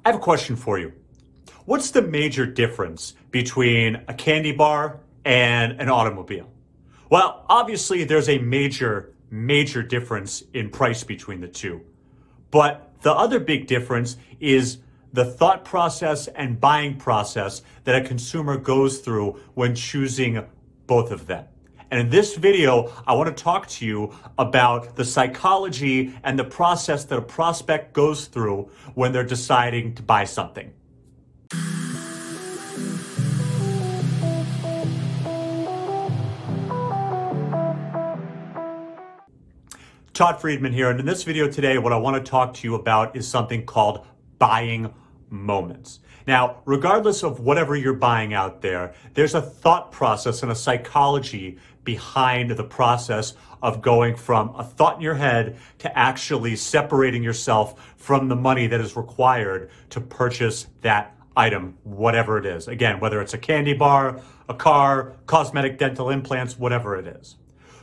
I have a question for you. What's the major difference between a candy bar and an automobile? Well, obviously there's a major difference in price between the two. But the other big difference is the thought process and buying process that a consumer goes through when choosing both of them. And in this video, I want to talk to you about the psychology and the process that a prospect goes through when they're deciding to buy something. Todd Friedman here, and in this video today, what I want to talk to you about is something called buying moments. Now, regardless of whatever you're buying out there, there's a thought process and a psychology behind the process of going from a thought in your head to actually separating yourself from the money that is required to purchase that item, whatever it is. Again, whether it's a candy bar, a car, cosmetic dental implants, whatever it is.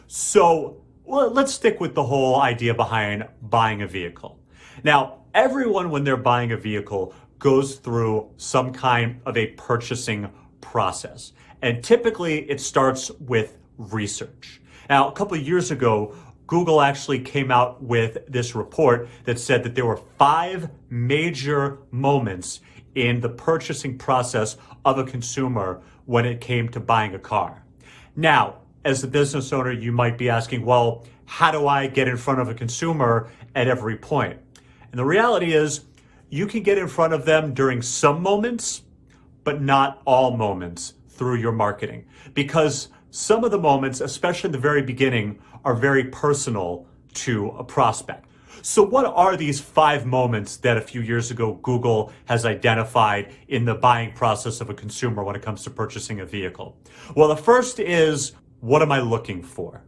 So let's stick with the whole idea behind buying a vehicle. Now, everyone, when they're buying a vehicle, goes through some kind of a purchasing process. And typically it starts with research. Now, a couple of years ago, Google actually came out with this report that said that there were 5 major moments in the purchasing process of a consumer when it came to buying a car. Now, as a business owner, you might be asking, well, how do I get in front of a consumer at every point? And the reality is, you can get in front of them during some moments, but not all moments through your marketing. Because some of the moments, especially in the very beginning, are very personal to a prospect. So what are these 5 moments that a few years ago Google has identified in the buying process of a consumer when it comes to purchasing a vehicle? Well, the first is, what am I looking for?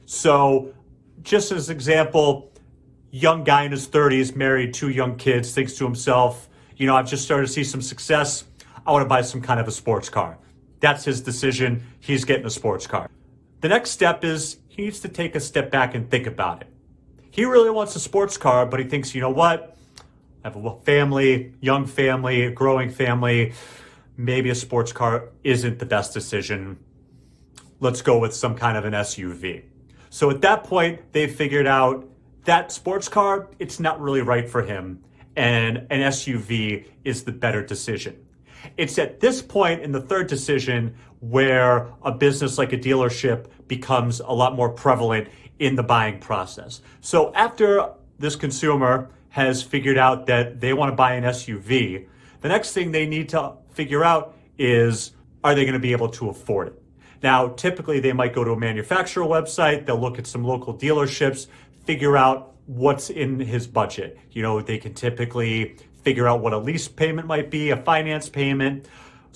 So just as an example, young guy in his 30s, married, 2 young kids, thinks to himself, I've just started to see some success. I want to buy some kind of a sports car. That's his decision. He's getting a sports car. The next step is he needs to take a step back and think about it. He really wants a sports car, but he thinks, you know what? I have a family, young family, a growing family. Maybe a sports car isn't the best decision. Let's go with some kind of an SUV. So at that point, they've figured out that sports car, it's not really right for him, and an SUV is the better decision. It's at this point in the third decision where a business like a dealership becomes a lot more prevalent in the buying process. So after this consumer has figured out that they want to buy an SUV, the next thing they need to figure out is, are they going to be able to afford it? Now, typically they might go to a manufacturer website, they'll look at some local dealerships, figure out what's in his budget. They can typically figure out what a lease payment might be, a finance payment.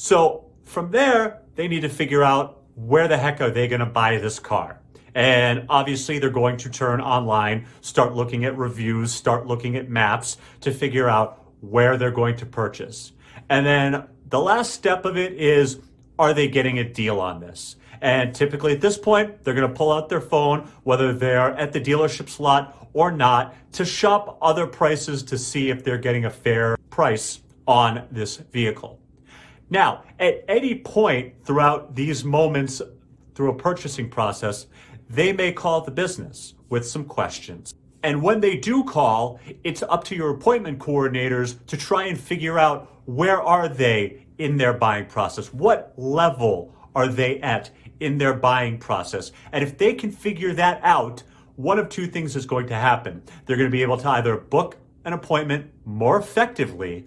So from there, they need to figure out where the heck are they going to buy this car. And obviously they're going to turn online, start looking at reviews, start looking at maps to figure out where they're going to purchase. And then the last step of it is, are they getting a deal on this? And typically at this point, they're going to pull out their phone, whether they're at the dealership's lot or not, to shop other prices to see if they're getting a fair price on this vehicle. Now, at any point throughout these moments through a purchasing process, they may call the business with some questions. And when they do call, it's up to your appointment coordinators to try and figure out, where are they in their buying process? What level are they at in their buying process? And if they can figure that out, one of 2 things is going to happen. They're going to be able to either book an appointment more effectively,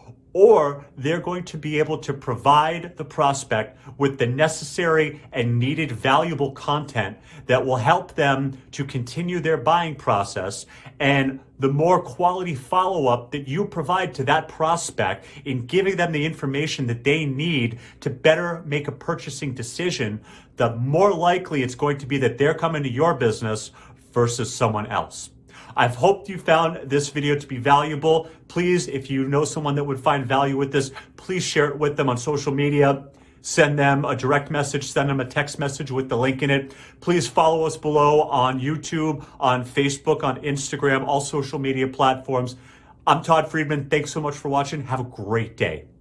or they're going to be able to provide the prospect with the necessary and needed valuable content that will help them to continue their buying process. And the more quality follow-up that you provide to that prospect in giving them the information that they need to better make a purchasing decision, the more likely it's going to be that they're coming to your business versus someone else. I've hoped you found this video to be valuable. Please, if you know someone that would find value with this, please share it with them on social media. Send them a direct message, send them a text message with the link in it. Please follow us below on YouTube, on Facebook, on Instagram, all social media platforms. I'm Todd Friedman. Thanks so much for watching. Have a great day.